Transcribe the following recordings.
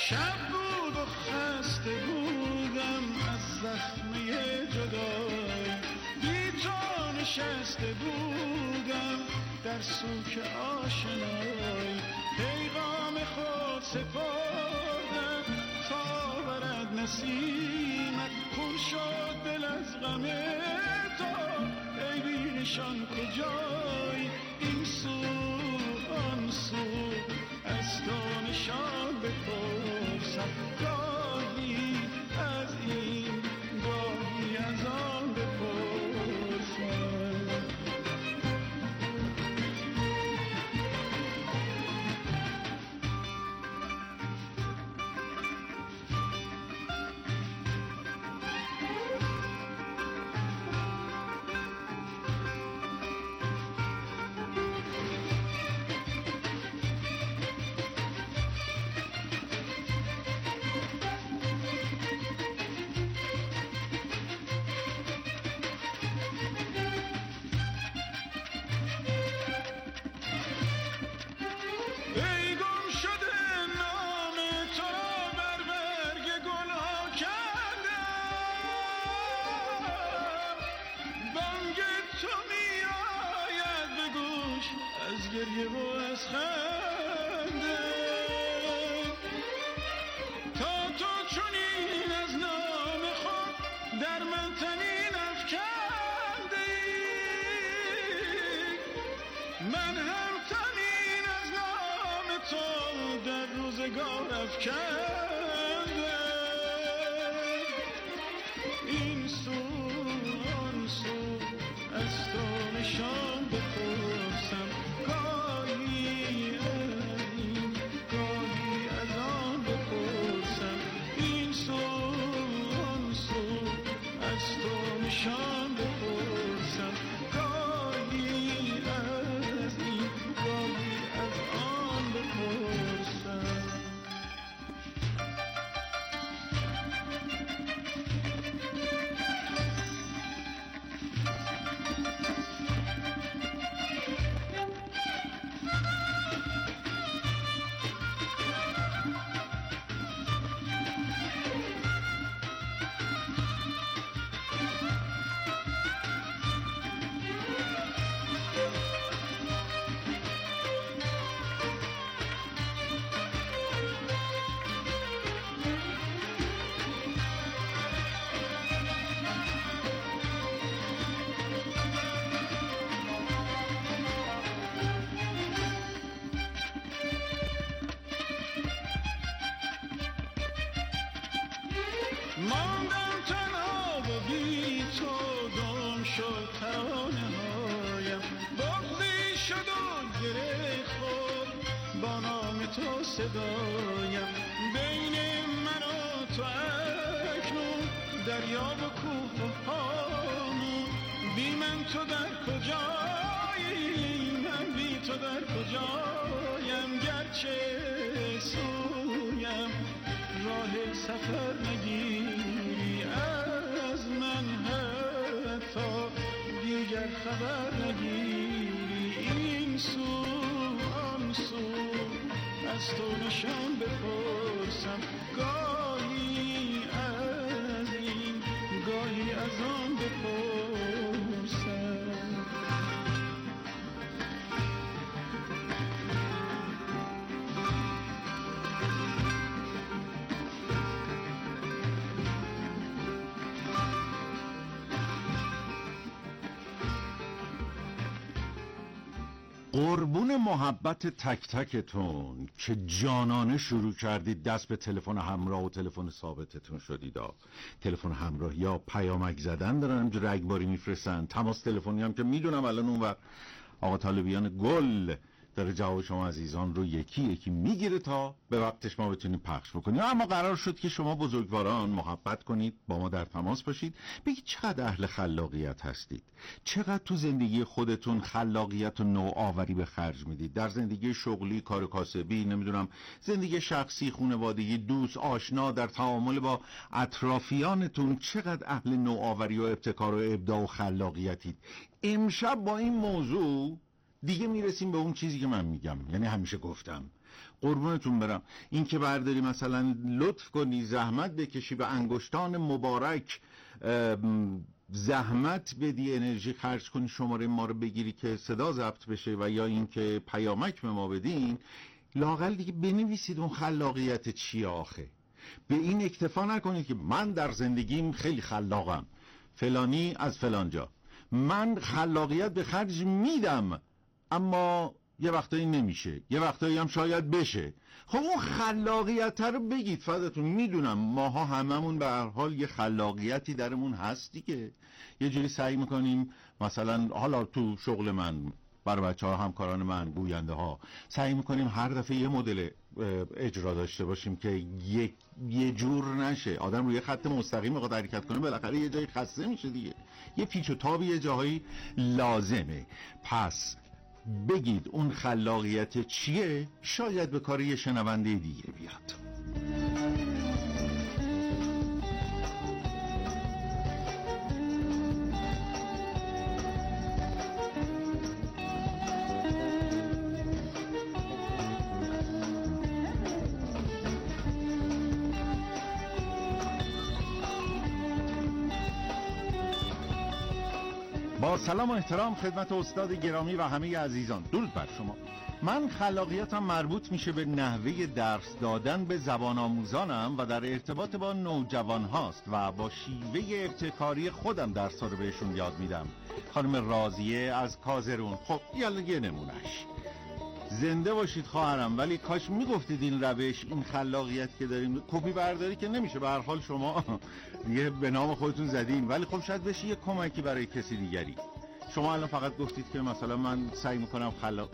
شب بود و خسته بودم از زخمه جدایی، بی جا نشسته بودم در سوک آشنایی، پیغام خود سپردم تا برد نسیمت، خون شد دل از غم تو ای بی نشان کجایی، این سو آن سو از تو نشان بپرسم، گاهی از این گاهی از آن بپرسم. گریه و از خنده تا تو چنین از نام خود در من طنین افکنده ای، من هم طنین از نام تو در روزگار افکنده، این سو آن سو از تو نشان بپرسم، نشان بپرسم، گاهی از این گاهی از آن بپرسم. ماندم تنها و بی تو گم شد ترانه هایم، بغضی شد و گره خورد با نام تو صدایم، بین من و تو اکنون دریا و کوه و هامون، بی من تو در کجایی، من بی تو در کجایم، گرچه سویم راه سفر نگیری از من، حتی دیگر خبر نگیری، این سو آن سو از تو نشان بپرسم، گاهی از این گاهی از آن بپرسم. قربون محبت تک تکتون که جانانه شروع کردید دست به تلفن همراه و تلفن ثابتتون شدید. تلفن همراه یا پیامک زدن دارن همجور رگباری میفرستن، تماس تلفنی هم که میدونم الان اون وقت آقا طالبیان گل داره جواب شما عزیزان رو یکی یکی میگیره تا به وقتش ما بتونیم پخش بکنیم. اما قرار شد که شما بزرگواران محبت کنید، با ما در تماس باشید، بگید چقدر اهل خلاقیت هستید، چقدر تو زندگی خودتون خلاقیت و نوآوری به خرج میدید، در زندگی شغلی، کار کاسبی، نمیدونم زندگی شخصی، خانوادگی، دوست، آشنا، در تعامل با اطرافیانتون چقدر اهل نوآوری و ابتکار و ابداع و خلاقیتید. امشب با این موضوع دیگه میرسیم به اون چیزی که من میگم، یعنی همیشه گفتم قربونتون برم. این که برداری مثلا لطف کنی زحمت بکشی به انگشتان مبارک زحمت بدی انرژی خرج کنی شماره ما رو بگیری که صدا ضبط بشه و یا این که پیامک به ما بدین، لااقل دیگه بنویسید اون خلاقیت چیه آخه. به این اکتفا نکنید که من در زندگیم خیلی خلاقم، فلانی از فلانجا، من خلاقیت به خرج میدم اما یه وقتایی نمیشه، یه وقتایی هم شاید بشه. خب اون خلاقیت رو بگید فداتون. میدونم ماها هممون به هر حال یه خلاقیتی درمون هست دیگه، یه جوری سعی میکنیم مثلا حالا تو شغل من برای بچه‌ها همکاران من گوینده ها سعی میکنیم هر دفعه یه مدل اجرا داشته باشیم که یه جور نشه. آدم روی خط مستقیم بخواد حرکت کنه بالاخره یه جایی خسته میشه دیگه، یه پیچ و تابی یه جاهایی لازمه. پس بگید اون خلاقیت چیه، شاید به کار یه شنونده دیگه بیاد. با سلام و احترام خدمت استاد گرامی و همه عزیزان، درود بر شما. من خلاقیتم مربوط میشه به نحوه درس دادن به زبان آموزانم و در ارتباط با نوجوان هاست و با شیوه ابتکاری خودم درس رو بهشون یاد میدم. خانم راضیه از کازرون. خب یه نمونش. زنده باشید خواهرم، ولی کاش میگفتید این روش، این خلاقیت که داریم کپی برداری که نمیشه، به هر حال شما یه به نام خودتون زدین، ولی خب شاید بشه یه کمکی برای کسی دیگری. شما الان فقط گفتید که مثلا من سعی میکنم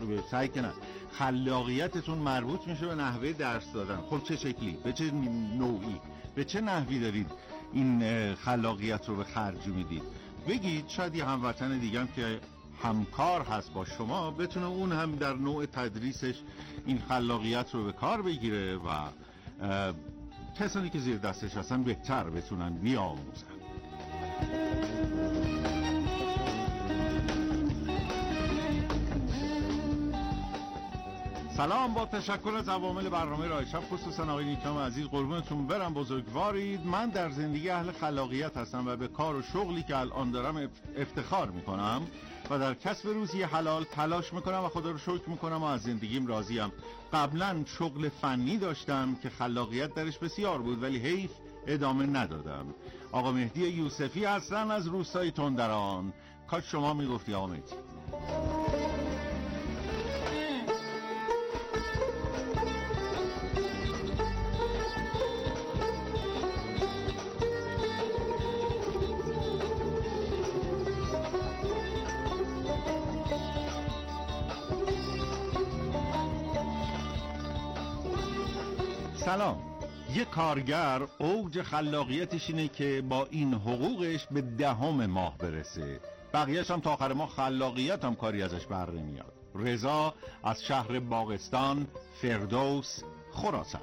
خلاقیتتون مربوط میشه به نحوه درس دادن. خب چه شکلی، به چه نوعی، به چه نحوی دارید این خلاقیت رو به خرج میدید؟ بگید، شاید یه هموطن دیگه هم که همکار هست با شما بتونه اون هم در نوع تدریسش این خلاقیت رو به کار بگیره و کسانی که زیر دستش هستن بهتر بتونن بیاموزن. سلام، با تشکر از عوامل برنامه راه شب، خصوصا آقای نیکام عزیز، قربونتون برم، بزرگوارید. من در زندگی اهل خلاقیت هستم و به کار و شغلی که الان دارم افتخار میکنم و در کسب روزی حلال تلاش میکنم و خدا رو شکر میکنم و از زندگیم راضیم. قبلا شغل فنی داشتم که خلاقیت درش بسیار بود ولی حیف ادامه ندادم. آقا مهدی یوسفی هستن از روستای تندران. کاش شما میگفتی آقا مهدی. سلام. یه کارگر اوج خلاقیتش اینه که با این حقوقش به 10 ماه برسه، بقیهش هم تا آخر ماه خلاقیت هم کاری ازش بر نمیاد. رضا از شهر باغستان، فردوس، خراسان.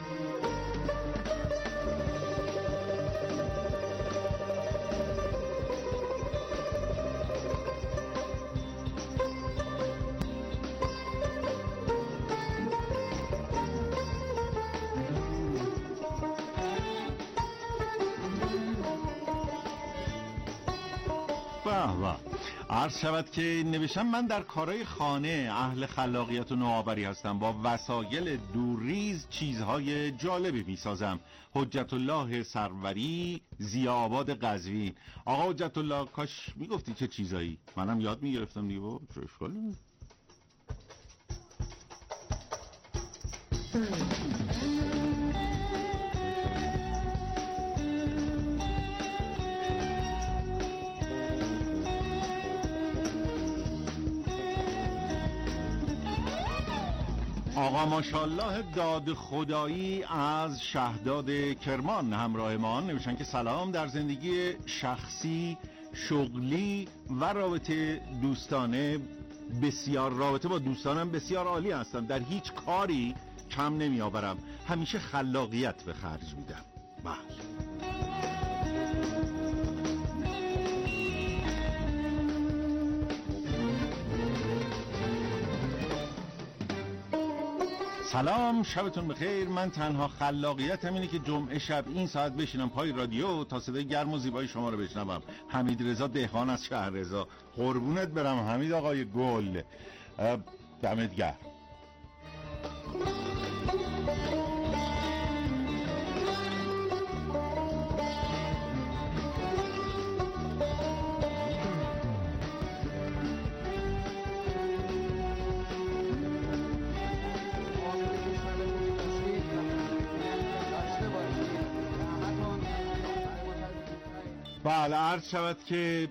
عرض شود که نوشتم من در کارهای خانه اهل خلاقیت و نوآوری هستم. با وسایل دورریز چیزهای جالبی میسازم. حجت الله سروری، ضیاءآباد قزوین. آقا حجت الله، کاش میگفتی چه چیزایی، منم یاد میگرفتم دیگه. چه اشکالی نیست. آقا ماشاءالله داد خدایی از شهداد کرمان همراه ما نوشتن که سلام، در زندگی شخصی، شغلی و رابطه با دوستانم بسیار عالی هستم. در هیچ کاری کم نمیآورم، همیشه خلاقیت به خرج میدم. بله. سلام، شبتون بخیر. من تنها خلاقیتم اینه که جمعه شب این ساعت بشینم پای رادیو تا صدای گرم و زیبای شما رو بشنوم. حمید رضا دهقان از شهررضا. قربونت برم حمید آقای گل، دمت گرم. بله، عرض شود که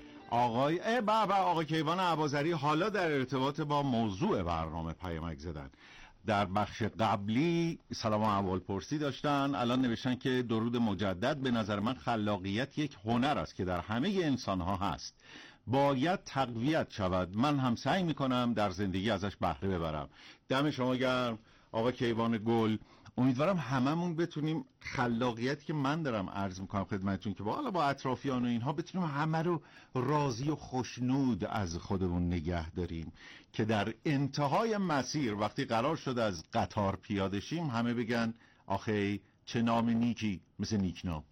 آقای کیوان اباظری حالا در ارتباط با موضوع برنامه پیامک زدن. در بخش قبلی سلام و احوالپرسی داشتن، الان نوشتن که درود مجدد. به نظر من خلاقیت یک هنر است که در همه انسان ها هست، باید تقویت شود. من هم سعی میکنم در زندگی ازش بهره ببرم. دم شما گرم آقا کیوان گل. امیدوارم هممون بتونیم خلاقیتی که من دارم عرض میکنم خدمتتون که با اطرافیان و اینها بتونیم همه رو راضی و خوشنود از خودمون نگه داریم که در انتهای مسیر وقتی قرار شد از قطار پیاده شیم همه بگن آخه چه نام نیکی مثل نیکنام.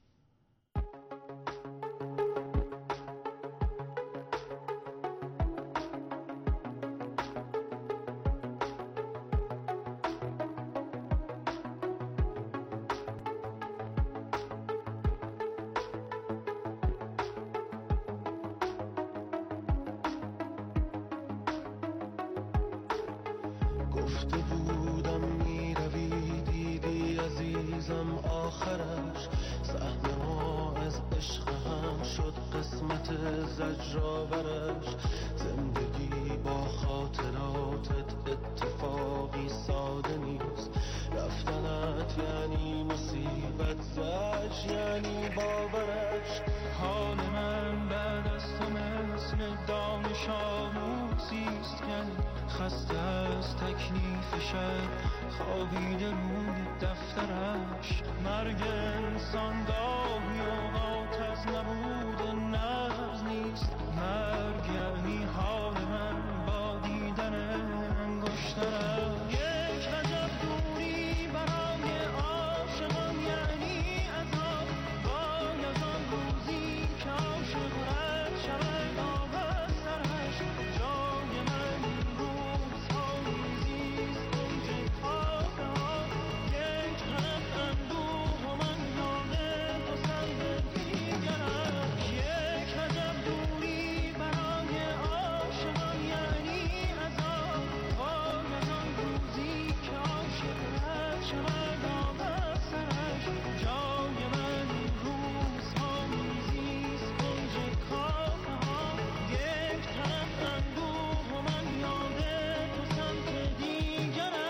گفته بودم میروی دیدی عزیزم آخرش، صحنه ها از عشق هم شد قسمت زجرآورش. زندگی با خاطراتت اتفاقی ساده نیست، رفتنت یعنی مصیبت، زج یعنی باورش. حال من بعد از تو مثل دانش آموزیست که خسته از تکلیف شب خوابیده روی دفترش. مرگ انسان گاهی اوقات از نبود نبض نیست، مرگ یعنی حال من با دیدن انگشترش. یک عجب دوری برای عاشقان یعنی عذاب، وای از آن روزی که عاشق رد شود آب سرش. جای من روزها میزیست گنج کافه ها، یک طرف اندوه و من یاد تو سنگ دیگرش. یک عجب دوری برای عاشقان یعنی عذاب، وای از آن روزی که عاشق رد شود آب سرش. جای من روزها میزیست گنج کافه ها، یک طرف اندوه و من یاد تو سمت دیگرش.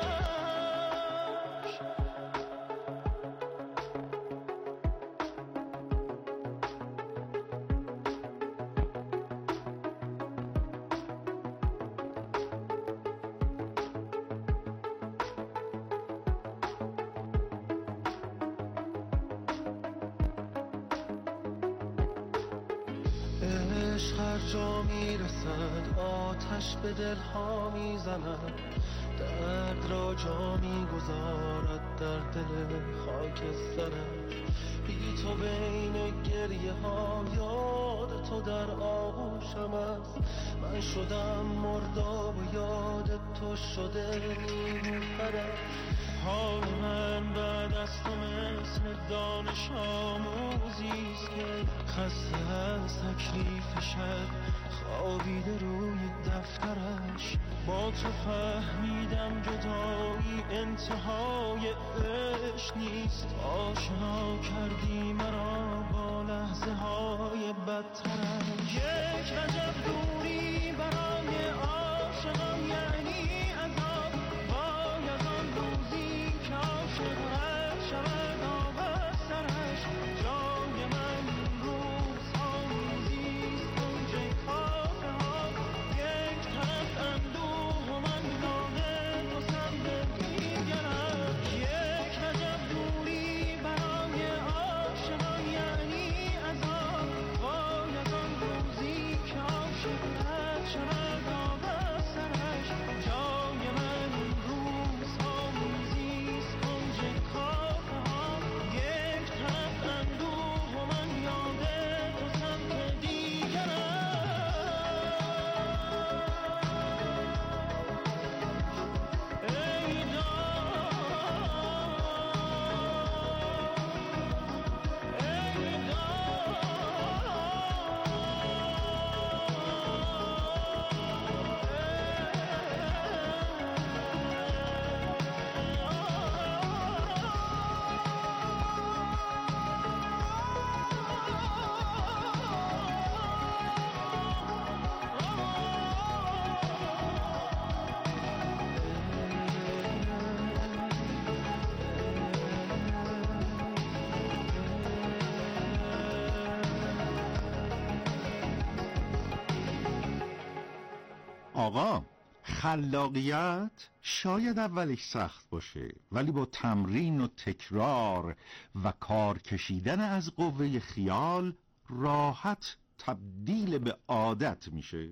عشق هر جا میرسد آتش به دلها میزند، درد را جا میگذارد در دل خاکسترش. بی تو بین گریه ها یاد تو در آغوشم است، من شدم مرداب و یاد تو شده نیلوفرش. حال من بعد از تو مثل دانش آموزیست که خسته از تکلیف شب خوابیده روی دفترش. با تو فهمیدم جدایی انتهای عشق نیست، آشنا کردی مرا با لحظه های بدترش. یک عجب دوری برای عاشقان یعنی عذاب، وای از آن روزی که عاشق رد شود آب سرش. جای من روزها میزیست گنج کافه ها، یک طرف اندوه و من یاد تو سمت دیگرش. یک عجب دوری برای عاشقان یعنی عذاب، وای از آن روزی که عاشق رد شود آب سرش. جای من روزها آقا خلاقیت شاید اولش سخت باشه، ولی با تمرین و تکرار و کار کشیدن از قوه خیال راحت تبدیل به عادت میشه.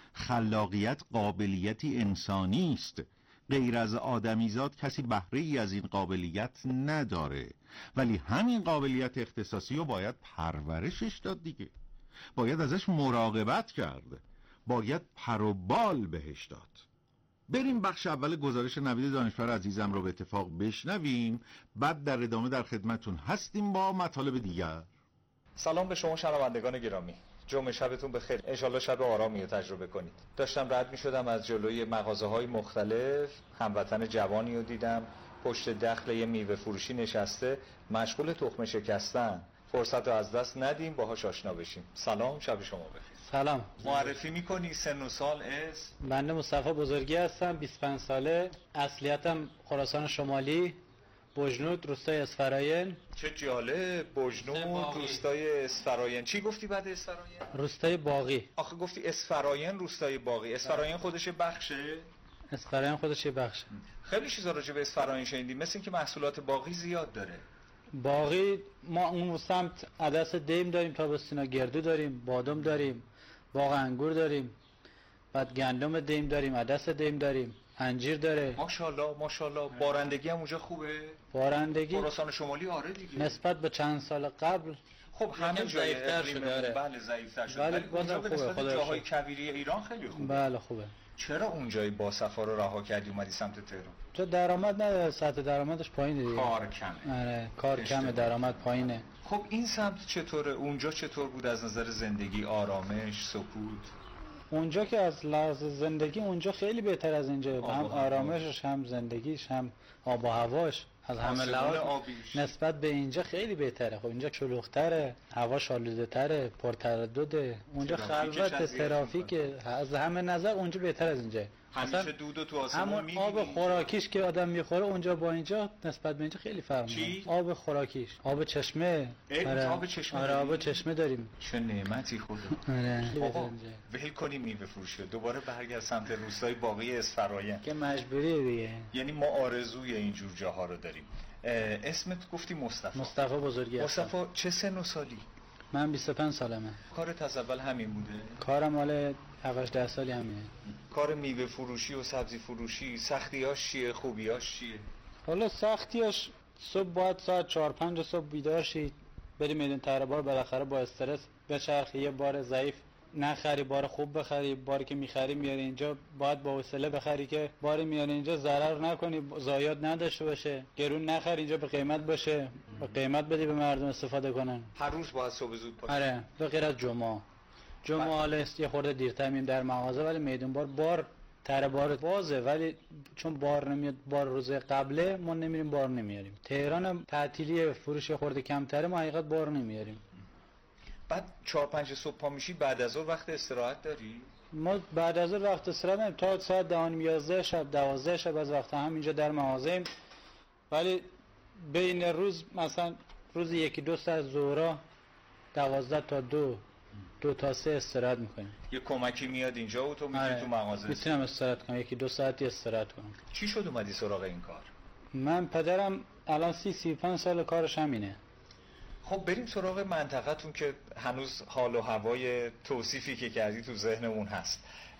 خلاقیت قابلیتی انسانی است. غیر از آدمیزاد کسی بهره ای از این قابلیت نداره، ولی همین قابلیت اختصاصی رو باید پرورشش داد دیگه. باید ازش مراقبت کرد، باید پر و بال بهش داد. بریم بخش اول گزارش نوید دانشور عزیزم رو به اتفاق بشنویم، بعد در ادامه در خدمتون هستیم با مطالب دیگر. سلام به شما شنوندگان گرامی، جمعه شبتون بخیر. انشالله شب آرامی رو تجربه کنید. داشتم رد می شدم از جلوی مغازه‌های مختلف، هموطن جوانی رو دیدم پشت دخل یه میوه فروشی نشسته مشغول تخم شکستن. فرصت رو از دست ندیم، باهاش آشنا بشیم. سلام، شب شما بخیر. سلام. معرفی میکنی سن و سال؟ اسم؟ بنده مصطفی بزرگی هستم، 25 ساله، اصلیتم خراسان شمالی، بجنود، روستای اسفراین. چه جالب، بجنود، روستای اسفراین. چی گفتی بعد اسفراین؟ روستای باغی. آخه گفتی اسفراین روستای باغی. اسفراین خودش بخشه؟ اسفراین خودش بخشه. خیلی چیزا راجع به اسفراین شنیدیم، مثل اینکه محصولات باغی زیاد داره. باغی ما اون سمت عدس دیم داریم، تابستونا گردو داریم، بادام داریم، باغ انگور داریم، بعد گندم دیم داریم، عدس دیم داریم، انجیر داره. ماشاءالله ماشاءالله. بارندگی هم اونجا خوبه؟ بارندگی خراسان شمالی آره دیگه. نسبت به چند سال قبل خب همه جای اقلیم شده. بله ضعیف‌تر شده، ولی اونجا به نسبت خوبه. جاهای کویری ایران خیلی خوبه. بله خوبه. چرا اونجای با صفا رو رها کردی اومدی سمت تهران؟ تو درآمد نداره، سطح درآمدش پایینه دیگه. کار کمه. آره کار کمه، درآمد پایینه. خب این سمت چطوره؟ اونجا چطور بود از نظر زندگی، آرامش، سکوت؟ اونجا که از لحاظ زندگی اونجا خیلی بهتر از اینجا، هم آرامشش هم زندگیش هم آب و هواش از همه لحاظ نسبت به اینجا خیلی بهتره. خب اینجا شلوغ‌تره، هواش آلوده‌تره، پرتردده، اونجا خلوت، ترافیک، از همه نظر اونجا بهتر از اینجا. همیشه دود و تو آسمون می‌بینی. آب خوراکیش که آدم میخوره اونجا با اینجا نسبت به اینجا خیلی فرق می‌کنه. آب خوراکیش، آب چشمه. آب چشمه. آره آب چشمه داریم. چه نعمتی خدا. آره. بابا ول کنیم میوه فروشی، دوباره برگرد سمت روستای باغی اسفراین که مجبوریه دیگه. یعنی ما آرزوی اینجور جاها رو داریم. اسمت گفتی مصطفی؟ مصطفی بزرگی هستم. مصطفی چه سن و سالی؟ من 25 سالمه. کارت از اول همین بوده؟ کارم مال 7-10 سالی همینه. کار میوه فروشی و سبزی فروشی سختیاش چیه، خوبیاش چیه؟ حالا سختیاش صبح باید ساعت 4-5 صبح بیدار شید، بری میدون تربار، بالاخره با استرس بچرخی، یه بار ضعیف نخری، بار خوب بخری، باری که میخری میاری اینجا باید با حوصله بخری که باری میاری اینجا ضرر نکنی، ضایعات نداشته باشه، گرون نخری اینجا به قیمت باشه، به قیمت بدی به مردم استفاده کنن. هر روز باید صبح زود باشی. آره به غیر از جمعه حالا یه خورده دیرتر مییم در مغازه، ولی میدون بار تر بار بازه، ولی چون بار نمیاد، بار روز قبله ما نمیریم بار نمیاریم. تهران تعطیلی فروش خورده کمتره، ما حقیقت بار نمیاریم. بعد 4-5 صبح پا میشی، بعد از ظهر وقت استراحت داری؟ ما بعد از ظهر وقت استراحت نداریم تا ساعت 10-11 شب 12 شب از وقت هم اینجا در مغازه ایم، ولی بین روز مثلا روز 1-2 ساعت ظهرا 12 تا 2 تا 3 استراحت میکنیم. یه کمکی میاد اینجا و تو میری تو مغازه؟ میتونم استراحت کنم، 1-2 ساعتی استراحت کنم. چی شد اومدی سراغ این کار؟ من پدرم الان 30-35 سال کارش همینه. خب بریم سراغ منطقه‌تون که هنوز حال و هوای توصیفی که کردی تو ذهنمون هست.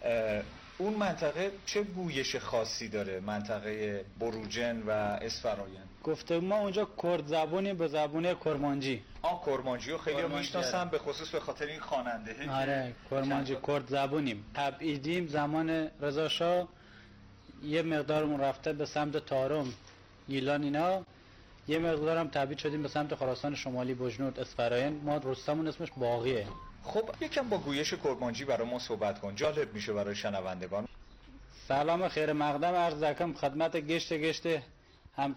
اون منطقه چه گویش خاصی داره، منطقه بروجن و اسفراین؟ گفته ما اونجا کرد زبونی به زبون کرمانجی. کرمانجی رو خیلی میشناسم، به خصوص به خاطر این خواننده. آره کرمانجی کرد زبونیم. تبعیدیم زمان رضا شاه، یه مقدارمون رفته به سمت تارم، گیلان اینا، یه مقدارم تبعید شدیم به سمت خراسان شمالی، بجنود، اسفراین. ما روستامون اسمش باغیه. خب یکم با گویش کرمانجی برای ما صحبت کن، جالب میشه برای شنوندگان. سلام خیر مقدم عرض دکم خدمت گشت هم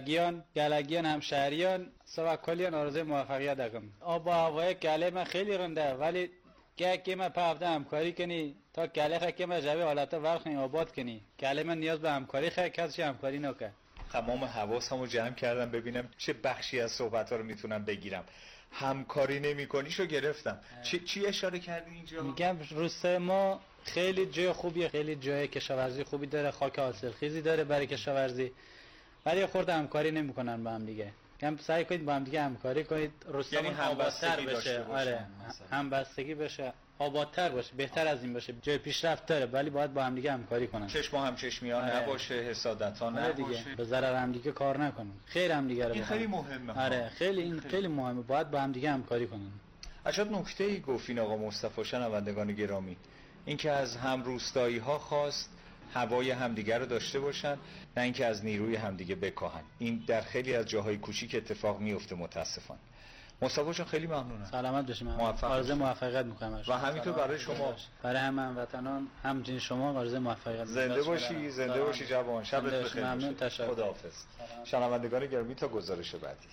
گلگیان هم شهریان سوکالیان آرزوی موفقیت دکم. آب و هوای گله من خیلی رنده، ولی که من پافته همکاری کنی تا گله که من جوی حالت ورخ نی آباد کنی. گله من نیاز به همکاری کسی همکاری نکنه. تمام حواسمو جمع کردم ببینم چه بخشی از صحبت‌ها رو میتونم بگیرم. همکاری نمی‌کنیشو گرفتم. چی اشاره کردی اینجا؟ میگم روسته ما خیلی جای خوبیه، خیلی جای کشاورزی خوبی داره، خاک حاصلخیزی داره برای کشاورزی، ولی خورده همکاری نمیکنن با هم دیگه. کم سعی کنید با هم دیگه همکاری کنید، روستامون آبادتر بشه. آره، همبستگی بشه، آبادتر باشه، بهتر از این باشه. جای پیشرفت داره ولی باید با هم دیگه همکاری کنن. چشم هم چشمی ها نباشه، حسادت ها نباشه، به ضرر هم دیگه کار نکنن. خیر هم دیگه رو این خیلی مهمه. آره، خیلی مهمه، باید با هم دیگه همکاری کنن. اشاد نکته‌ای گفتین آقا مصطفی، شنوندگان گرامی، اینکه از هم روستایی ها خواست هوای همدیگه رو داشته باشن، نه اینکه از نیروی همدیگه بکاهن. این در خیلی از جاهای کوچیک اتفاق میفته متاسفانه. مصطفی جان خیلی ممنونم. سلامت باشید. آرزوی موفقیت می‌کنم و همینطور برای شما، برای هموطنان، همچنین شما آرزوی موفقیت. زنده باشی، زنده باشی جوان. شبت بخیر. ممنون، تشکر. خداحافظ. شنوندگان گرامی تا گزارش بعدی.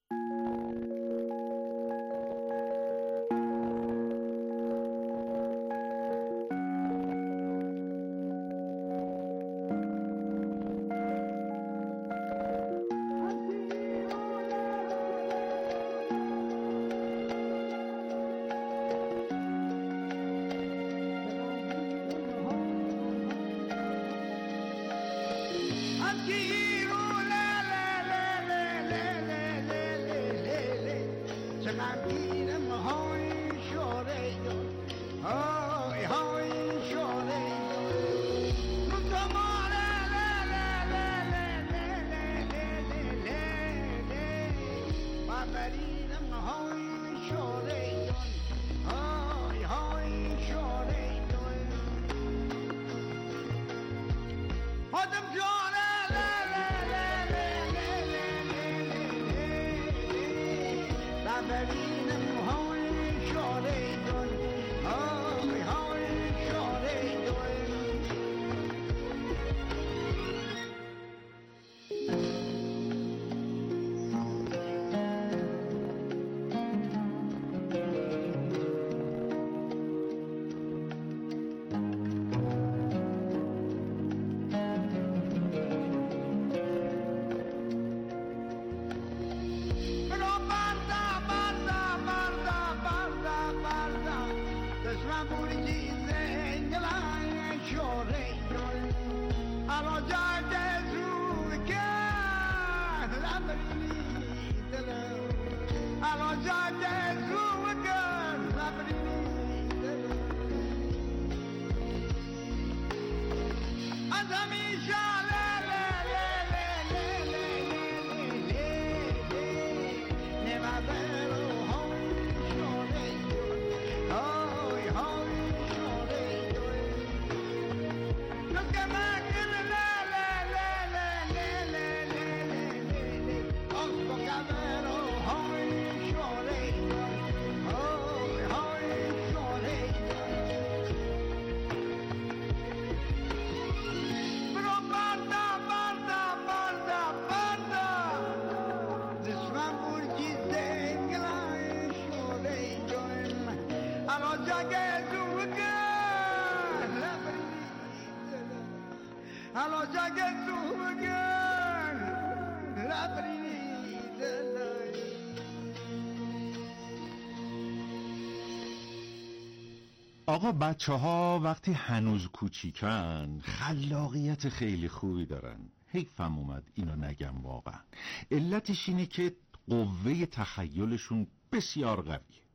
آقا بچه ها وقتی هنوز کوچیکن خلاقیت خیلی خوبی دارن. حیفم اومد اینو نگم واقعا. علتش اینه که قوه تخیلشون بسیار قویه.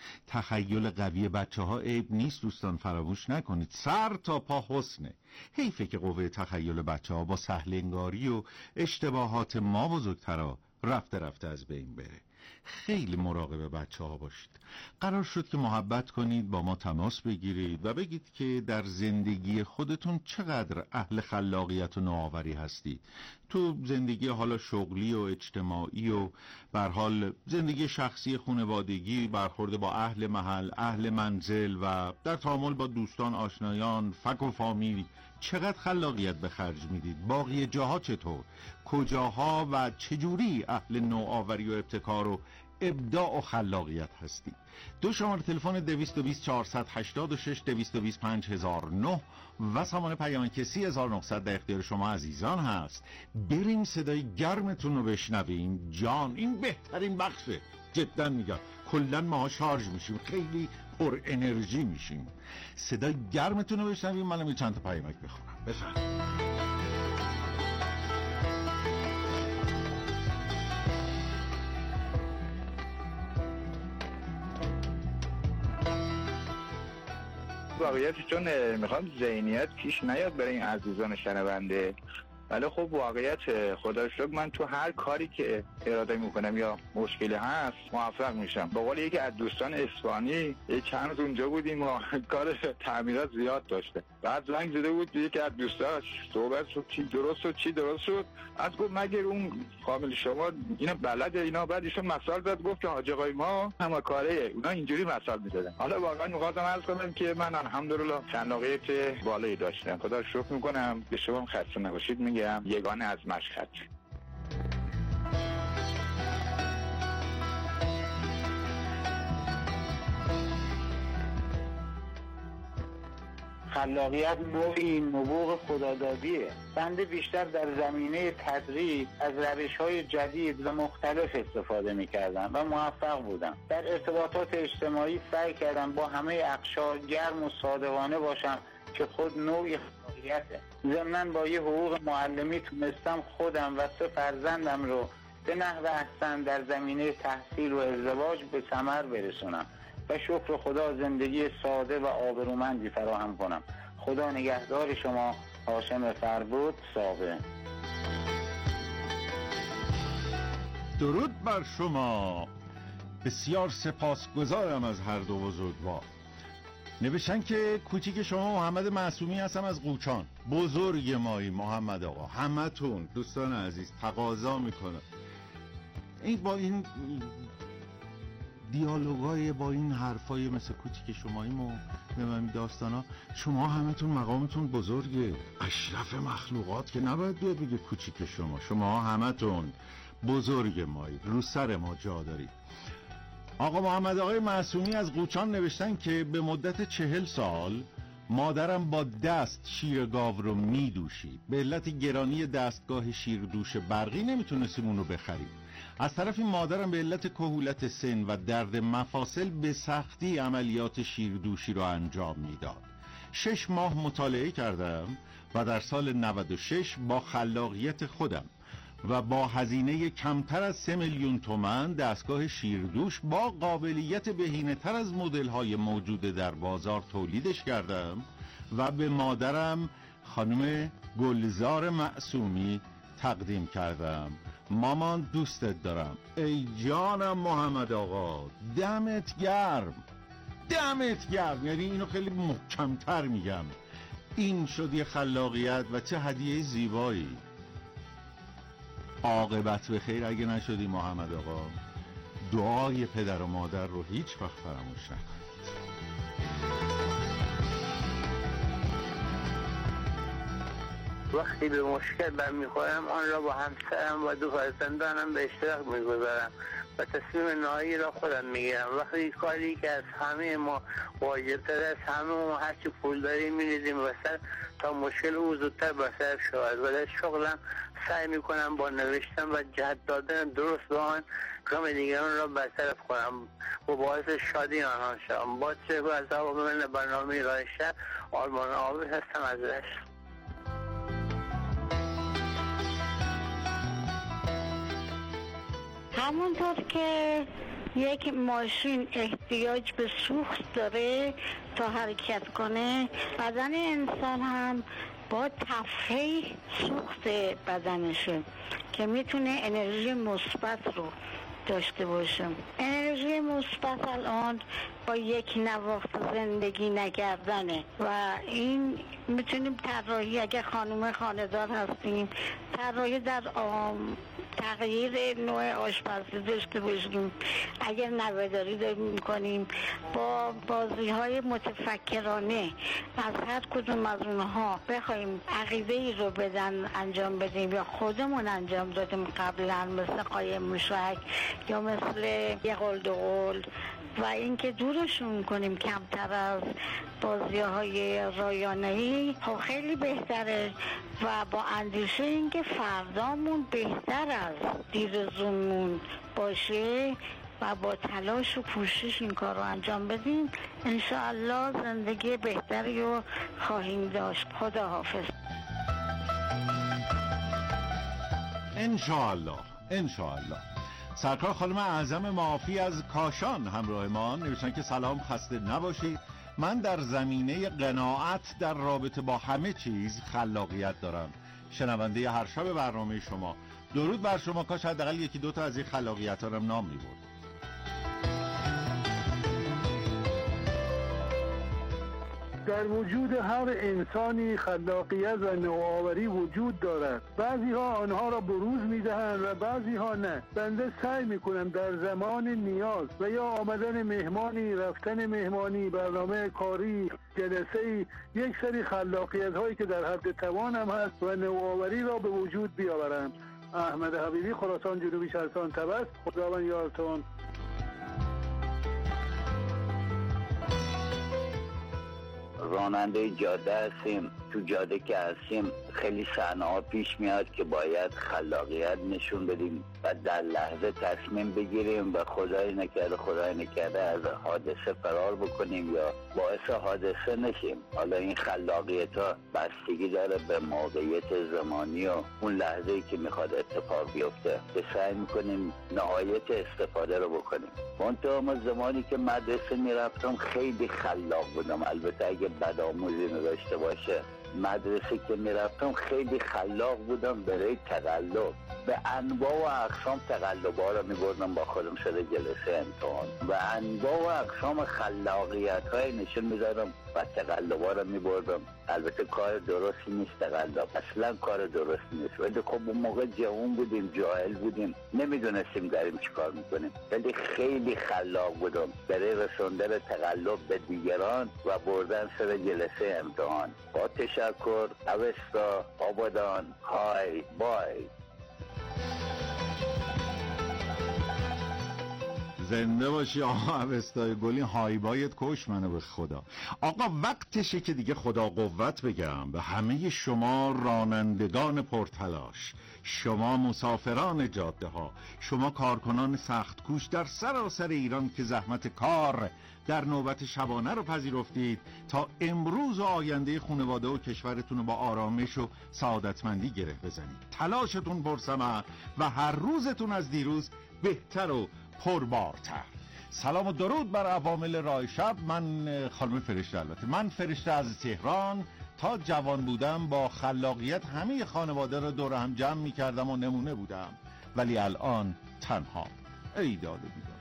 تخیل قوی بچه ها عیب نیست دوستان، فراموش نکنید، سر تا پا حسنه. حیفه که قوه تخیل بچه ها با سهلنگاری و اشتباهات ما بزرگترها رفته از بین بره. خیلی مراقب بچه ها باشید. قرار شد که محبت کنید، با ما تماس بگیرید و بگید که در زندگی خودتون چقدر اهل خلاقیت و نوآوری هستید. تو زندگی حالا شغلی و اجتماعی و به هر حال زندگی شخصی خانوادگی، برخورد با اهل محل، اهل منزل و در تعامل با دوستان، آشنایان، فک و فامیل، چقدر خلاقیت به خرج میدید؟ باقی جاها چطور؟ کجاها و چجوری اهل نوآوری و ابتکار و ابداع و خلاقیت هستید؟ دو شماره تلفن 220 486 220 5009 و سامان پیام کسی 1900 در اختیار شما عزیزان هست. بریم صدای گرمتون رو بشنویم. جان، این بهترین بخشه. جدا میگم کلا ما شارژ میشیم، خیلی پر انرژی میشیم. صدای گرمتون رو بشنویم، منم یه چند تا پیامک بخونم. بفرمایید. واقعیت چون میخوام ذهنیت پیش نیاد برای این عزیزان شنونده، ولی خب واقعیت خدا شکر من تو هر کاری که اراده میکنم یا مشکلی هست موفق میشم. به قول یکی از دوستان اصفهانی چند روز اونجا بودیم و کار تعمیرات زیاد داشته، بعد زنگ زده بود یکی از دوستاش صحبت شد چی درست شد از گفت مگر اون کامل شما اینا بلده اینا، بعد ایشون مثال زد گفت که حاج آقای ما همه کاره اونا اینجوری مثال میزدن. حالا واقعا میخواستم عرض کنم که من الحمدلله خلاقیت بالایی داشتم، خدا رو شکر میکنم. به شما خسته نباشید میگم. یگانه از مشهد. خلاقیت نوعی نبوغ خدادادیه. بنده بیشتر در زمینه تدریس از روش‌های جدید و مختلف استفاده می‌کردم و موفق بودم. در ارتباطات اجتماعی سعی کردم با همه اقشار گرم و صادقانه باشم که خود نوعی خلاقیته. ضمناً با یه حقوق معلمی تونستم خودم و 3 فرزندم رو به نحو احسن در زمینه تحصیل و ازدواج به ثمر برسونم و شکر خدا زندگی ساده و آبرومندی فراهم کنم. خدا نگهدار شما. هاشم فربود، ساقه. درود بر شما. بسیار سپاسگزارم از هر دو بزرگوار. نوشتن که کوچیک شما محمد معصومی هستم از قوچان. بزرگ مایی محمد آقا. همتون دوستان عزیز تقاضا میکنه این با این دیالوگای با این حرفای مثل کوچیک شماییم و نمیم داستانا، شما همتون مقامتون بزرگه. اشرف مخلوقات که نباید بیاد بگه کوچیک شما همتون بزرگ مایی، رو سر ما جا دارید. آقا محمد آقای معصومی از قوچان نوشتن که به مدت 40 سال مادرم با دست شیر گاو رو میدوشید. به علت گرانی دستگاه شیردوش برقی نمیتونستیم اون رو بخریم. از طرفی مادرم به علت کهولت سن و درد مفاصل به سختی عملیات شیردوشی رو انجام میداد. 6 ماه مطالعه کردم و در سال 96 با خلاقیت خودم و با هزینه کمتر از 3 میلیون تومان دستگاه شیردوش با قابلیت بهینه‌تر از مدل‌های موجود در بازار تولیدش کردم و به مادرم خانم گلزار معصومی تقدیم کردم. مامان دوستت دارم. ای جانم محمد آقا، دمت گرم. یعنی اینو خیلی محکمتر میگم. این شد یه خلاقیت و چه هدیه زیبایی. عاقبت به خیر اگه نشدی محمد آقا. دعای پدر و مادر رو هیچ وقت فراموش نکنید. وقتی به مشکل برمیخورم آن را با همسرم و 2 فرزندانم به اشتراک میگذارم و تصمیم نهایی را خودم میگیرم. وقتی کاری که از همه ما واجب‌تر است، همه ما هرچی پول داریم میریزیم وسط تا مشکل او زودتر برطرف شود و در شغلم سعی میکنم با نوشتن و جهت دادن درست به آن غم دیگران را برطرف کنم و باعث شادی آنها شوم. با تشکر از عوامل برنامه راه شهر، آرمان عابد هستم از رشت. همونطور که یک ماشین احتیاج به سوخت داره تا حرکت کنه، بدن انسان هم با تفریح سوخت بدنشه که میتونه انرژی مثبت رو داشته باشه. انرژی مثبت الان با یک نواخت زندگی نکردنه و این میتونیم طراحی، اگه خانم خانه‌دار هستیم، طراحی در تغییر نوع آشپزی داشته باشیم. اگر نوه‌داری داریم میکنیم با بازی‌های متفکرانه از هر کدوم از اونها بخوایم عقیده ای رو انجام بدیم یا خودمون انجام دادیم قبلا، مثل قایم موشک یا مثل یه قول دو قول، و اینکه دورشون کنیم کمتر از بازی‌های رایانه‌ای، خب خیلی بهتره و با اندیشه اینکه فردامون بهتر از دیروزمون باشه و با تلاش و کوشش این کار رو انجام بدیم انشاءالله زندگی بهتری رو خواهیم داشت. خدا حافظ. انشاءالله. سرکار خانم اعظم معافی از کاشان همراه ما نوشتن که سلام، خسته نباشید. من در زمینه قناعت در رابطه با همه چیز خلاقیت دارم. شنونده هر شب برنامه شما. درود بر شما. کاش حداقل یکی دو تا از این خلاقیت‌ها رو نام می‌برد. در وجود هر انسانی خلاقیت و نوآوری وجود دارد. بعضی ها آنها را بروز میدهند و بعضی ها نه. بنده سعی میکنم در زمان نیاز و یا آمدن مهمانی، رفتن مهمانی، برنامه کاری، جلسه‌ای، یک سری خلاقیت هایی که در حد توانم هست و نوآوری را به وجود بیاورم. احمد حبیبی، خراسان جنوبی شهرستان طبس. خداوند یارتون. راننده جاده هستیم. تو جاده که هستیم خیلی صحنه‌ها پیش میاد که باید خلاقیت نشون بدیم و در لحظه تصمیم بگیریم و خدای نکرده از حادثه فرار بکنیم یا باعث حادثه نشیم. حالا این خلاقیت ها بستگی داره به موقعیت زمانی و اون لحظه‌ای که میخواد اتفاق بیفته. به سعی میکنیم نهایت استفاده رو بکنیم. منتها من زمانی که مدرسه میرفتم خیلی خلاق بودم. البته اگه بدآموزی نداشته باشه. مدرسه که میرفتم خیلی خلاق بودم برای تقلب. به انواع و اقسام تقلب‌ها رو میبردم با خودم سر جلسه امتحان و انواع و اقسام خلاقیت‌های نشون میدادم و تقلب‌ها رو میبردم. البته کار درستی نیست تقلب، اصلا کار درستی نیست، ولی خب اون موقع جوان بودیم، جاهل بودیم، نمیدونستیم داریم چی کار میکنیم. ولی خیلی خلاق بودم برای رسوندن تقلب به دیگران و بردن سر جلسه امتحان. با تشکر. اوستا، آبادان، های بای. زنده باشی آقا اوستای گلی. های بایت کش منو به خدا. آقا وقتشه که دیگه خدا قوت بگم به همه شما رانندگان پرتلاش، شما مسافران جاده ها، شما کارکنان سخت کوش در سراسر ایران که زحمت کار در نوبت شبانه رو پذیرفتید تا امروز و آینده خانواده و کشورتون رو با آرامش و سعادتمندی گره بزنید. تلاشتون پرثمر و هر روزتون از دیروز بهتر و پربارتر. سلام و درود بر عوامل راه شب. من خانم فرشته، البته من فرشته از تهران. تا جوان بودم با خلاقیت همه خانواده رو دور هم جمع می کردم و نمونه بودم، ولی الان تنها. ای داد و بیداد.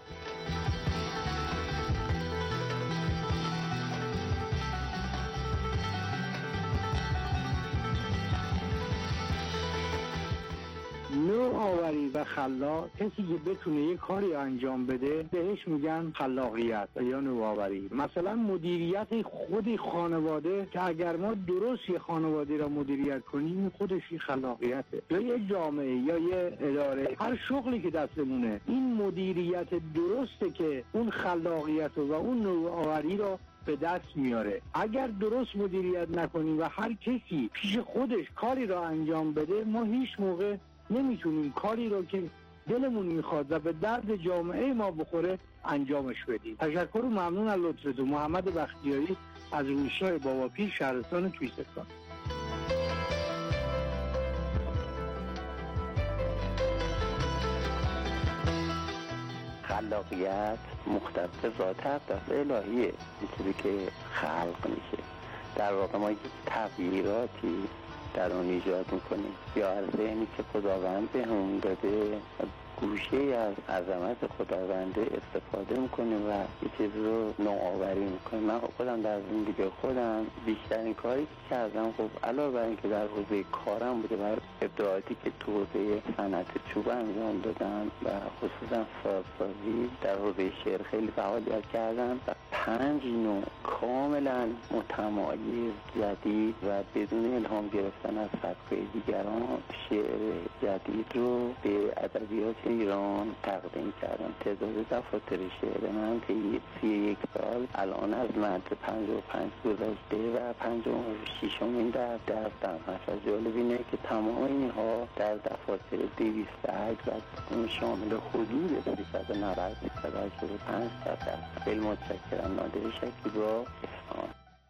نوآوری و خلاق، کسی که بتونه یه کاری انجام بده بهش میگن خلاقیت یا نوآوری. مثلا مدیریت خود خانواده که اگر ما درست یه خانواده را مدیریت کنیم خودش یه خلاقیته. یا یه جامعه یا یه اداره، هر شغلی که دستمونه، این مدیریت درسته که اون خلاقیت و اون نوآوری را به دست میاره. اگر درست مدیریت نکنیم و هر کسی پیش خودش کاری را انجام بده، ما هیچ موقع نمیتونیم کاری رو که دلمون میخواد و به درد جامعه ما بخوره انجامش بدیم. تشکر و ممنون از لطفتون. محمد بختیاری از روستای باباپیر، شهرستان تویستان. خلاقیت مختص ذات دست الهیه، چیزی که خلق میشه. در واقع ما یک تغییراتی در اون ایجاد میکنیم یا از ذهنی که خداوند به همون داده گوشه از عظمت خداونده استفاده میکنیم و یه چیز رو نوآوری میکنیم. من خودم در زندگی خودم بیشترین کاری که کردم، خب علاوه بر اینکه در حوزه کارم بوده و ابداعاتی که تو حوزه صنعت چوب انجام دادم و خصوصا سازسازی در حوزه شعر خیلی فعالیت کردم و 5 نوع کاملا متمایز، جدید و بدون الهام گرفتن از سبک‌های دیگران شعر جدید رو به ادبیات ایران تقدیم کردم. تعداد دفاتر شعر من طی 31 سال الان از مد 55 گذشته و 56مین در دفترم هست. جالب اینه که تمام اینها در دفاتر 208 و اون شامل حدود 390 385 صفحه. خیلی متشکرم. نادر شکیبا، اصفهان.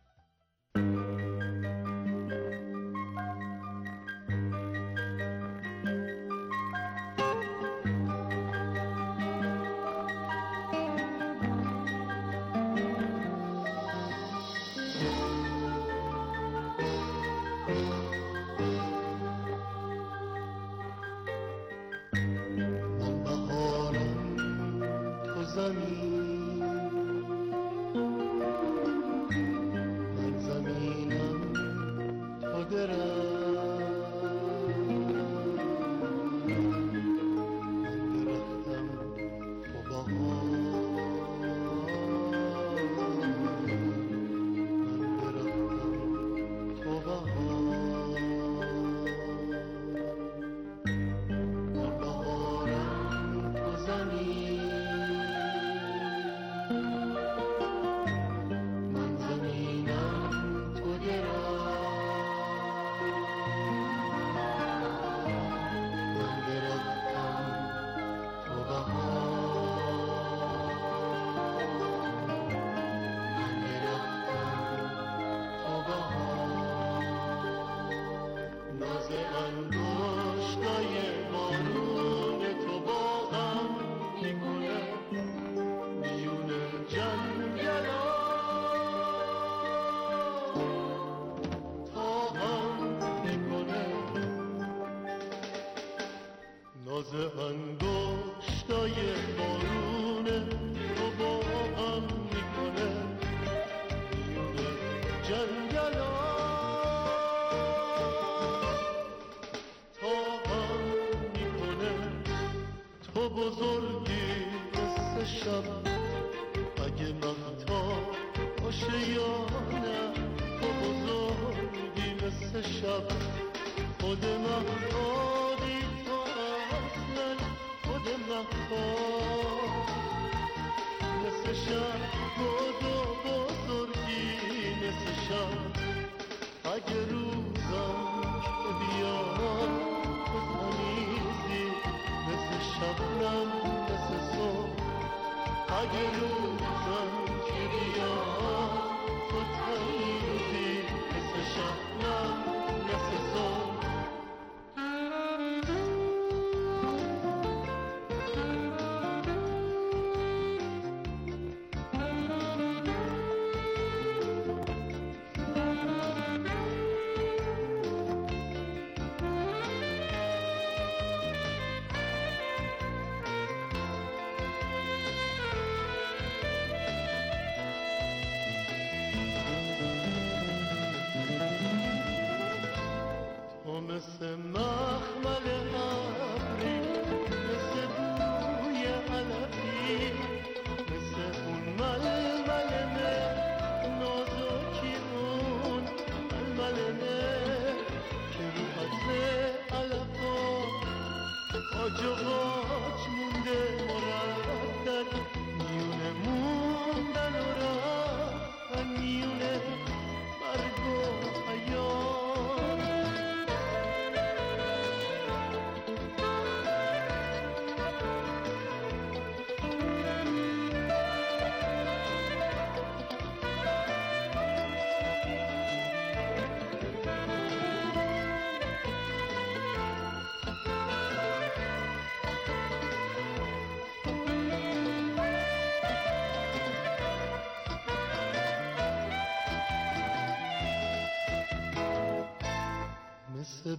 مثل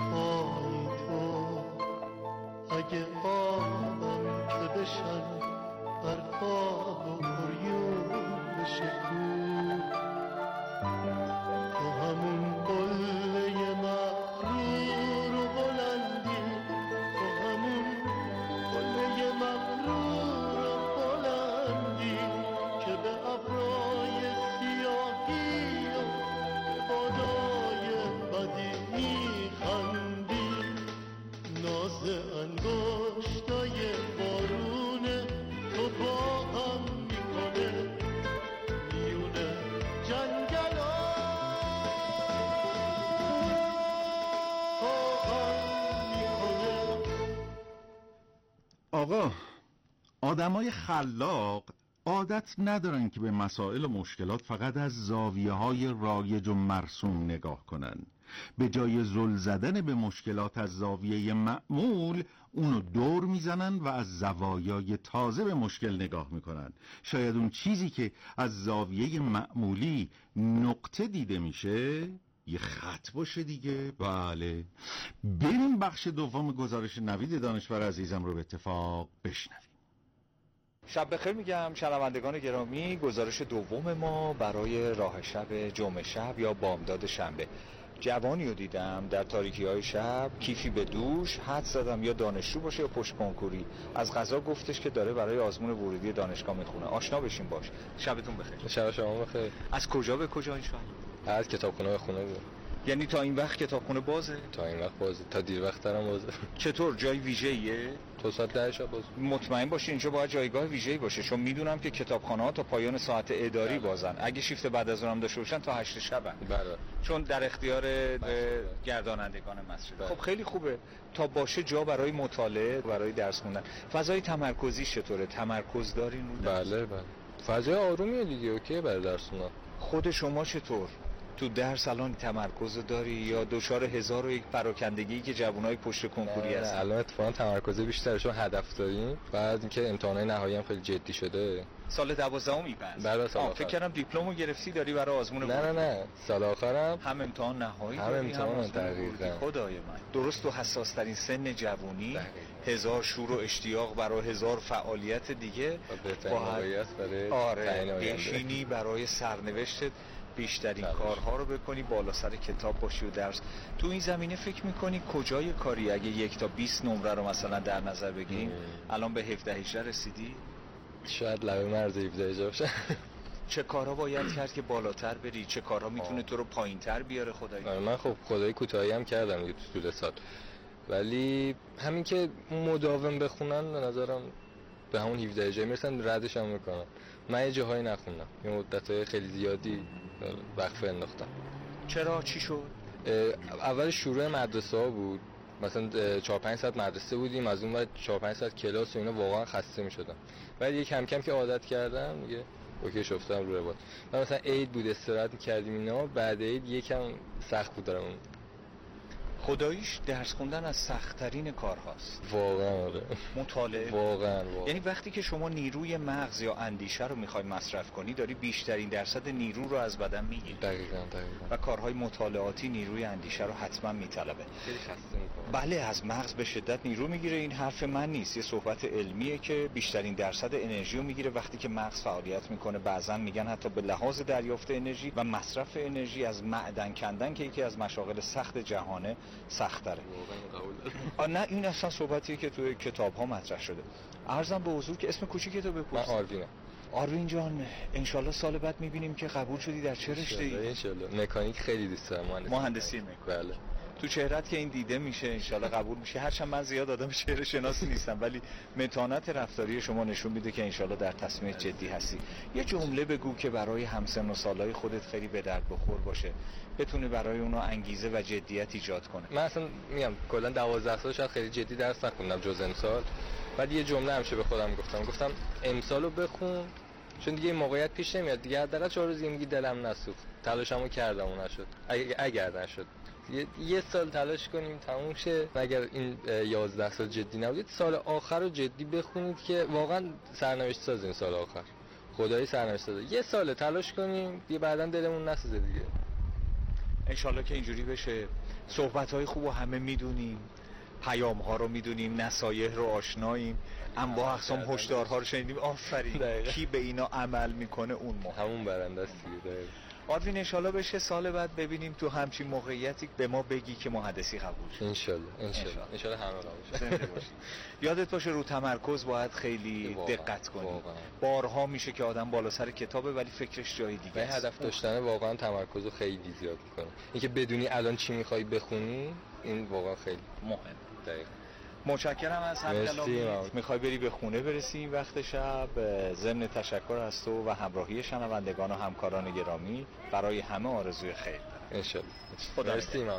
برفای تو اگه آبم که بشن برفا و عریون بشه کو تو همون قله مغرور و بلندی تو همون قله مغرور و بلندی که به ابرای سیاهی و بادای بدی میخندی ناز انگشتای آدمای خلاق عادت ندارن که به مسائل و مشکلات فقط از زاویه‌های رایج و مرسوم نگاه کنن. به جای زل زدن به مشکلات از زاویه معمول، اونو دور میزنن و از زوایای تازه به مشکل نگاه میکنن. شاید اون چیزی که از زاویه معمولی نقطه دیده میشه یه خط باشه دیگه. بله، بریم بخش دوم گزارش نوید دانشور عزیزم رو به اتفاق بشنویم. شب بخیر میگم شنوندگان گرامی. گزارش دوم ما برای راه شب جمعه شب یا بامداد شنبه. جوانی رو دیدم در تاریکی‌های شب، کیفی به دوش، حدس زدم یا دانشجو باشه یا پشت کنکوری. از قضا گفتش که داره برای آزمون ورودی دانشگاه میخونه. آشنا بشین باش. شبتون بخیر. شب شما بخیر. از کجا به کجا این شب؟ از کتابخونه به خونه بود. یعنی تا این وقت کتابخونه بازه؟ تا این وقت بازه، تا دیر وقت هم بازه. چطور جای ویژه‌ایه؟ تا ساعت 10 شب بازه. مطمئن باشین اینجا باید جایگاه ویژه‌ای باشه، چون میدونم که کتابخانه‌ها تا پایان ساعت اداری بازن. اگه شیفت بعد از اونم داشته باشن تا 8 شبن. بله. چون در اختیار گردانندگان مسجد. خب خیلی خوبه تا باشه جا برای مطالعه، برای درس خوندن. فضای تمرکزی چطوره؟ تمرکز دارین رو درس؟ بله. فضای آرومیه دیگه، اوکی برای درس خوندن. خود شما چطور؟ تو درس الان تمرکز داری یا دچار 1001 پراکندگی که جوانای پشت کنکوری هستن؟ الان اتفاقا تمرکز بیشتره، چون هدف داریم. بعد اینکه امتحانات نهایی هم خیلی جدی شده. سال 12 پس. بله سال فکر کردم دیپلمو گرفتی داری برای آزمون. نه سال آخرم هم امتحان نهایی هم امتحان دقیقاً. خدای من. درست تو حساس ترین سن جوانی، 1000 شور و اشتیاق برای 1000 فعالیت دیگه، برای بشینی برای سرنوشتت بیشترین کارها رو بکنی، بالا سر کتاب باشی و درس. تو این زمینه فکر میکنی کجای کاری اگه 1 تا 20 نمره رو مثلا در نظر بگیریم الان به 17 رسیدی؟ شاید لبه مرز 17 باشه. چه کارها باید کرد که بالاتر بری؟ چه کارها میتونه تو رو پایینتر بیاره خدایی؟ من خب خدایی کوتاهی هم کردم دیگه تو طول سال، ولی همین که مداوم بخونن به نظرم به همون 17 جای میرسن، ردش هم میکنن. من یه جاهایی نخوندم، یه مدت‌های خیلی زیادی وقفه انداختم. چرا؟ چی شد؟ اول شروع مدرسه ها بود، مثلا 4-5 ساعت مدرسه بودیم، از اون بعد 4-5 ساعت کلاس و اینا، واقعا خسته میشدم. بعد یه کم کم که عادت کردم دیگه اوکی شفتم رو روال. مثلا عید بود استراحت می‌کردیم اینا، بعد عید یکم سخت بود دارم. خداییش درس خوندن از سخت‌ترین کارهاست. واقعا آره. مطالعه واقعا. یعنی وقتی که شما نیروی مغز یا اندیشه رو میخوای مصرف کنی، داری بیشترین درصد نیرو رو از بدن میگیری. دقیقاً. و کارهای مطالعاتی نیروی اندیشه رو حتما میطلبه. خیلی خسته میکنه. بله، از مغز به شدت نیرو میگیره. این حرف من نیست، یه صحبت علمیه که بیشترین درصد انرژی رو میگیره وقتی که مغز فعالیت میکنه. بعضا میگن حتی به لحاظ دریافت انرژی و مصرف انرژی از معدن کندن که یکی از مشاغل سخت جهانه سخت‌تره. نه این اصلا صحبتیه که توی کتاب‌ها مطرح شده. عرضم به حضور که اسم کوچیکتو بپرس. من آروینم. آروین جان، انشالله سال بعد میبینیم که قبول شدی در چه رشته‌ای؟ انشالله. مکانیک خیلی دوست دارم. مهندسی مکانیک. بله. تو چهرت که این دیده میشه، انشالله قبول میشه. هرچند من زیاد آدم چهره شناسی نیستم، ولی متانت رفتاری شما نشون میده که انشالله در تصمیم جدی هستی. یه جمله بگو که برای همسن و سالای خودت خیلی به درد بخور باشه، بتونه برای اونا انگیزه و جدیت ایجاد کنه. من اصلا میگم کلا 12 سال شاید خیلی جدی درس نخوندم جز امسال. بعد یه جمله همیشه به خودم گفتم امسالو بخون، چون دیگه این موقعیت پیش نمیاد دیگه. حداقل 4 روز میگی دلم نسوخت، تلاشمو کردم و نشد. اگر نشد یه سال تلاش کنیم تموم شه. اگر این 11 سال جدی نبود، سال آخر رو جدی بخونید که واقعا سرنوشت ساز این سال آخر. خدایی سرنوشت ساز. یه سال تلاش کنیم دیگه، بعداً دلمون نسوزه دیگه. انشالله که اینجوری بشه. صحبت‌های خوبو همه میدونیم، پیام‌ها رو میدونیم، نصایح رو آشناییم، انواع اقسام هشدارها رو شنیدیم. آفرین. کی به اینا عمل میکنه اون همون برنده است دیگه. آروین انشالله بشه سال بعد ببینیم تو همچین موقعیتی به ما بگی که مهندسی قبول شد. انشالله همه قبول شه. یادت باشه رو تمرکز باید خیلی دقت کنی. بارها میشه که آدم بالا سر کتابه ولی فکرش جای دیگه است. هدف داشتن واقعا تمرکزو خیلی زیاد میکنه. اینکه بدونی الان چی میخوای بخونی، این واقعا خیلی مهمه. دقیقاً. متشکرم از همین کلام. میخوای بری به خونه برسی وقت شب. ضمن تشکر از تو و همراهی شنوندگان و همکاران گرامی برای همه آرزوی خیر دارم. انشالله. مرسی، ممنون.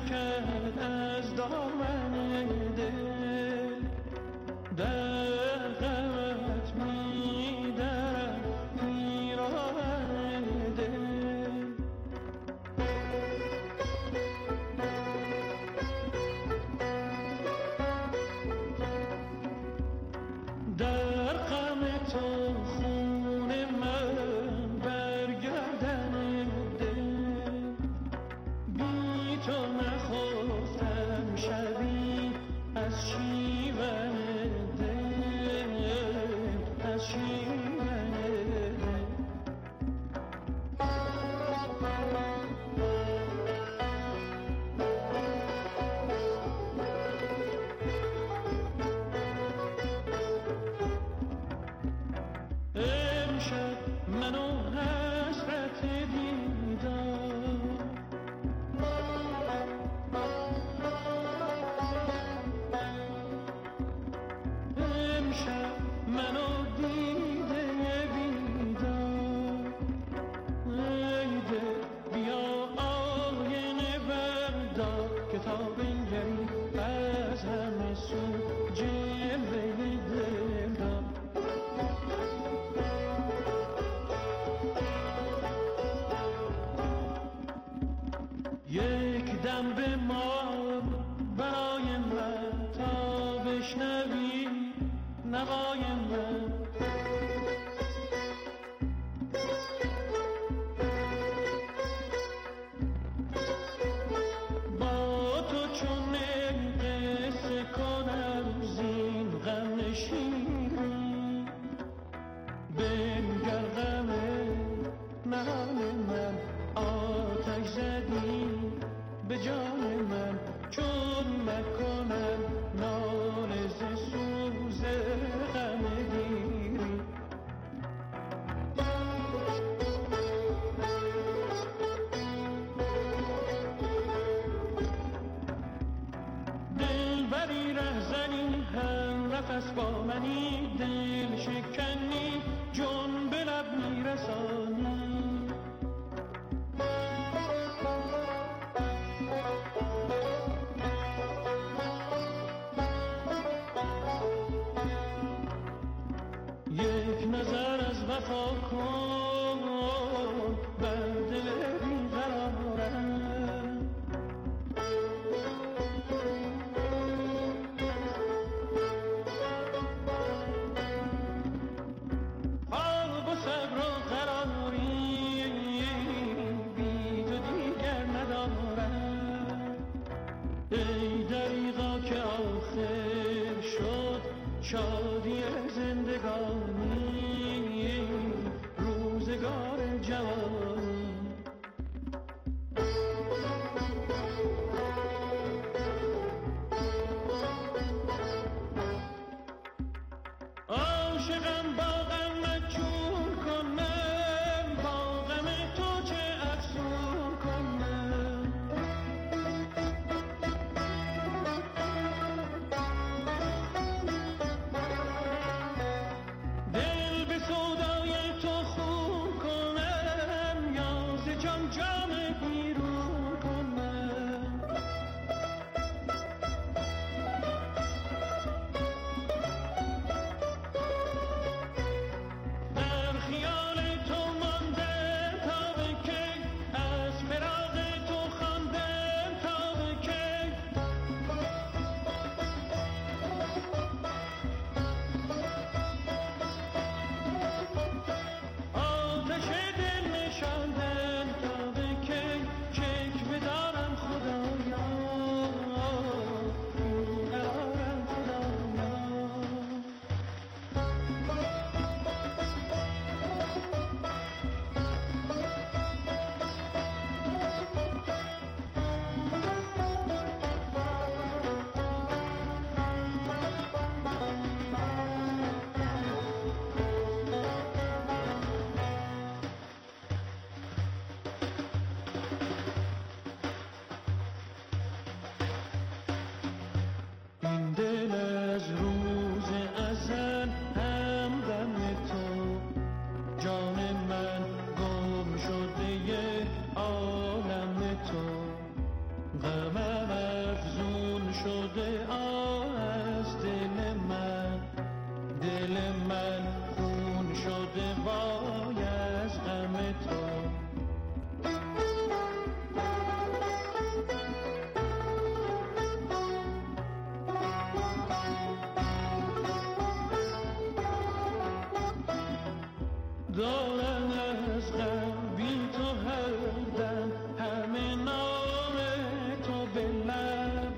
کرد از دامن دل، در غمت می‌درم پیراهن دل. در غم تو خون من برگردن دل، بی تو نخفتم شبی از شیون دل، از شیون دل. امشب منو حسرت دیدار، امشب منو دیده بیدار. ای دل بیا آینه بردار که تا بنگری از همه سو جلوه دل دار. یک دم به ما برای من تا بشنوی نوای من. با تو چون قصه کنم زین غم شیرین، بنگر غم نهان من آتش زدی به جان من، چون مکنم ناله ز سوز غم دیری. دلبری رهزنی هم نفس با منی، دل شکنی جون به لب میرسانی. یک نظر از وفا کن بر دل بیقرارم، خواب و صبر و قراری بی تو دیگر ندارم. ای دریغا که آخر شد شادی زندگانی، روی آه از دل من خون شده وای از غم تو. دارم از غم بی تو هر دم همه نام تو به لب،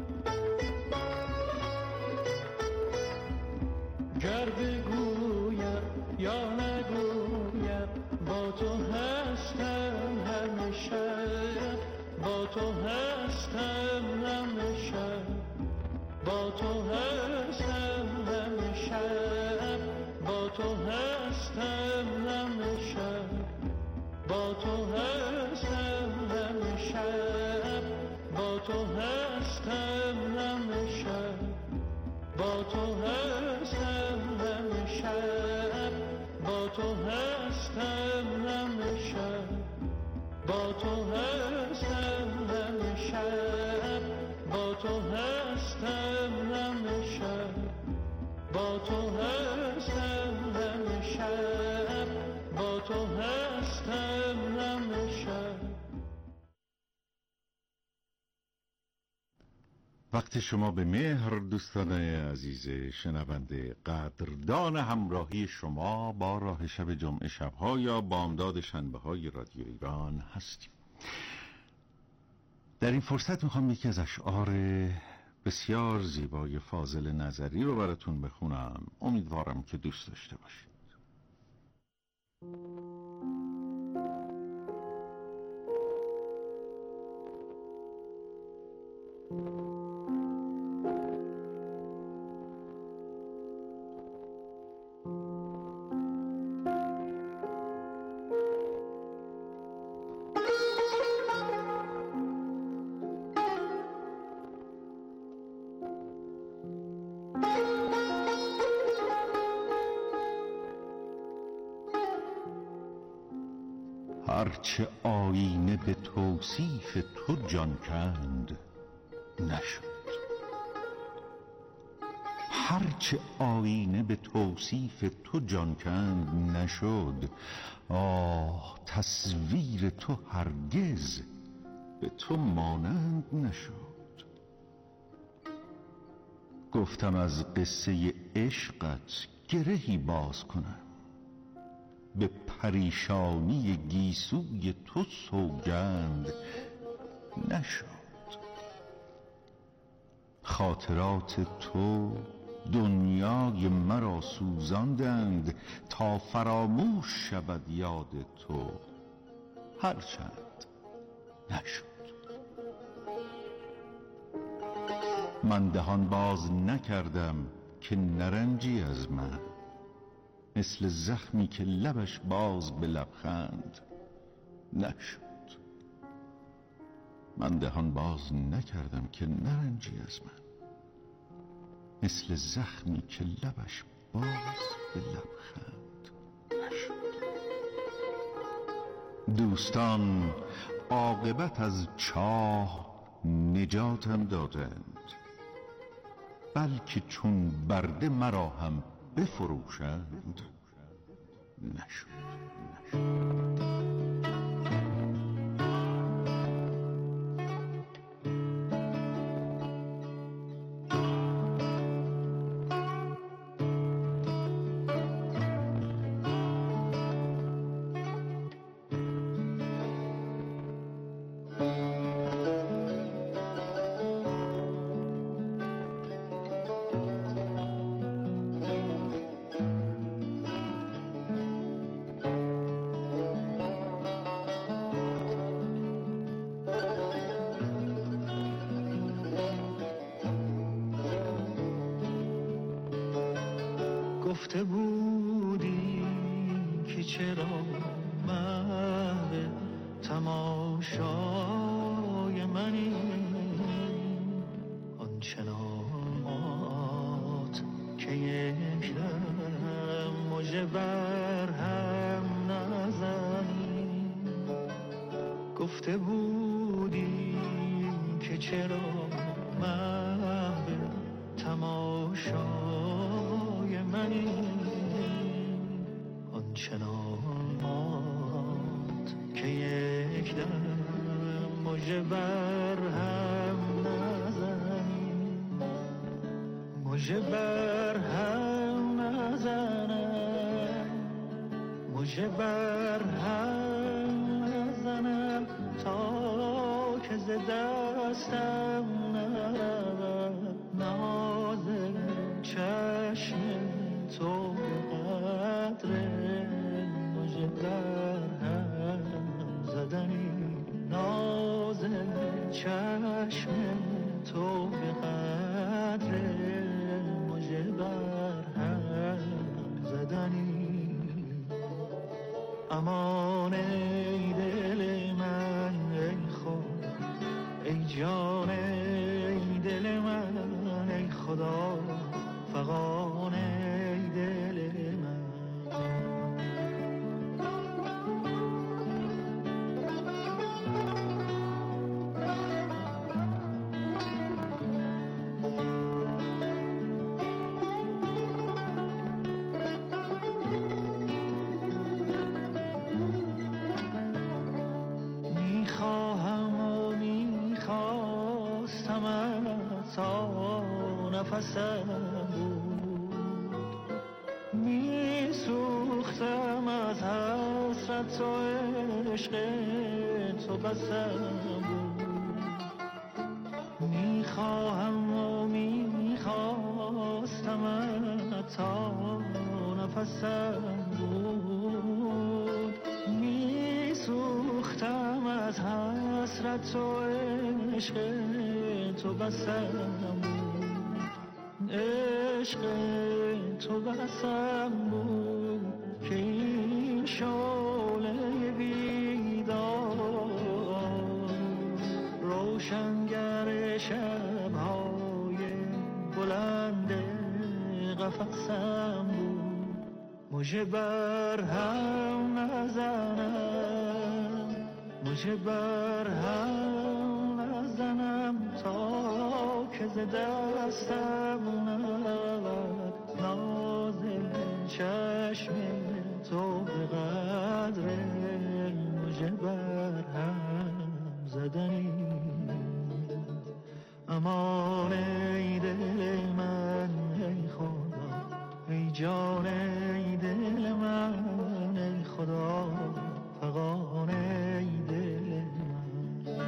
گر بگویم یا نگویم با تو هستم همیشه، با تو هستم همیشه، با تو هستم همیشه، با تو هستم همیشه، با تو هستم همیشه، با تو هستم همیشه، با تو هستم همیشه، با تو هستم همیشه، با تو هستم همیشه، با تو هستم همیشه، با تو هستم همیشه، با تو هستم همیشه. وقت شما به مهر دوستان عزیز شنونده، قدردان همراهی شما با راه شب جمعه شب‌ها یا بامداد شنبه‌های رادیو ایران هستیم. در این فرصت میخوام یکی از اشعار بسیار زیبای فاضل نظری رو براتون بخونم. امیدوارم که دوست داشته باشید. هرچه آینه به توصیف تو جان کند نشد، هرچه آینه به توصیف تو جان کند نشد، آه تصویر تو هرگز به تو مانند نشد. گفتم از قصه عشقت گرهی باز کنم، به پریشانی گیسوی تو سوگند نشد. خاطرات تو دنیای مرا سوزاندند، تا فراموش شود یاد تو هرچند نشد. من دهان باز نکردم که نرنجی از من، مثل زخمی که لبش باز به لبخند نشد. من دهان باز نکردم که نرنجی از من، مثل زخمی که لبش باز به لبخند نشد. دوستان عاقبت از چاه نجاتم دادند، بلکه چون برده مرا هم بفروشند نشد. گفته بودی که چرا محو تماشای منی، آنچنانات که یک دم مژه بر هم نزنی. گفته بودی که چرا محو زدنی آنچنان مات که یک دم مژه بر هم نزنی، مژه بر هم نزنم، مژه بر هم نزنم تا که ز دستم نرود ناز چشم تو به قدر مژه بر هم زدنی، ناز چشم تو به قدر مژه بر هم زدنی. امان ای دل من ای خود ای جان ای دل من ای خدا فغان ای دل من. نفسم بود می سوختم از حسرت و عشق تو بسم بود. می خواهم و می خواستم تا نفسم بود، می سوختم از حسرت و عشق تو بسم بود. عشق تو بسم بود که این شعله بیدار روشنگر شب‌های بلند قفسم بود. مژه بر هم نزنم، مژه بر هم نزنم تا که ز دستم نرود ناز چشم تو به قدر مژه بر هم زدنی. امان ای دل من ای خدا ای جان ای دل من ای خدا فغان ای دل من.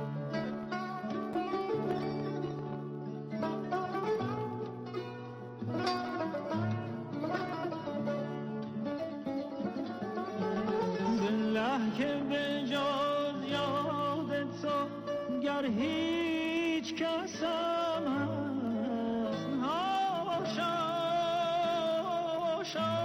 که به جز یاد تو گر هیچ کسم هست هاشا